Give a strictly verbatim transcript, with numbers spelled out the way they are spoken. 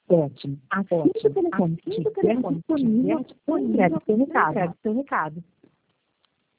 Ótimo. Assim que o telefone estiver disponível, você entrega o seu recado.